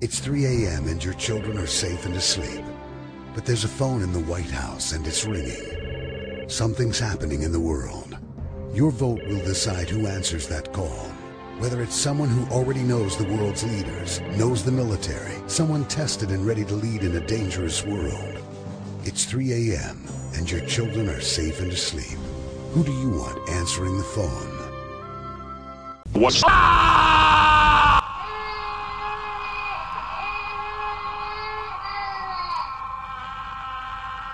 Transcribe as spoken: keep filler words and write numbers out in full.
It's three a m and your children are safe and asleep. But there's a phone in the White House and it's ringing. Something's happening in the world. Your vote will decide who answers that call. Whether it's someone who already knows the world's leaders, knows the military, someone tested and ready to lead in a dangerous world. It's three a m and your children are safe and asleep. Who do you want answering the phone? What's